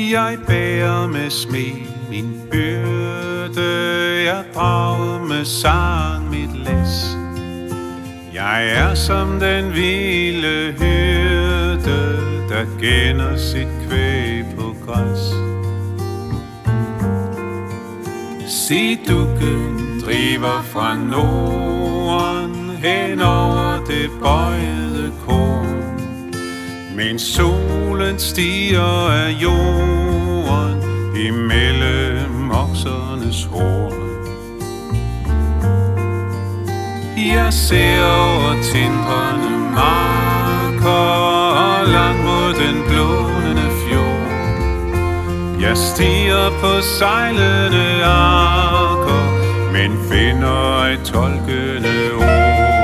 Jeg bærer med smil min byrde, jeg drager med sang mit læs. Jeg er som den vilde hyrde, der gænder sit kvæg på græs. Sidukken driver fra Norden hen over det bøjede korn, mens solen stiger af jorden imellem oksernes horn. Jeg ser over tindrende marker og langt mod den blånende fjord. Jeg stiger på sejlende arker, men finder et tolkende ord.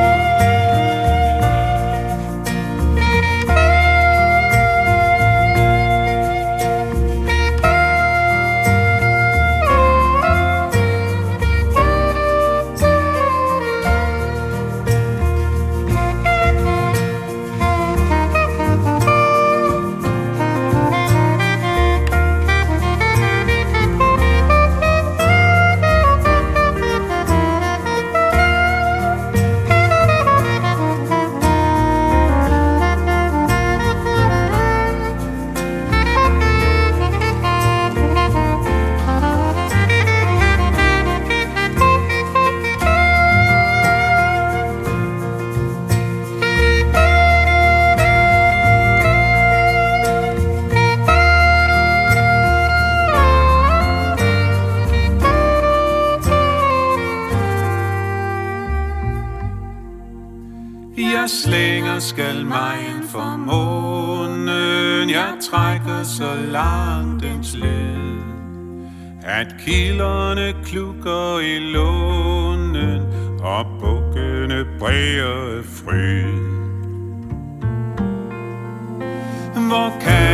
Jeg slænger skalmejen for månen, jeg trækker så langt dens led, at kilderne klukker i lånen, og bukkene bræger fryd. Hvor kan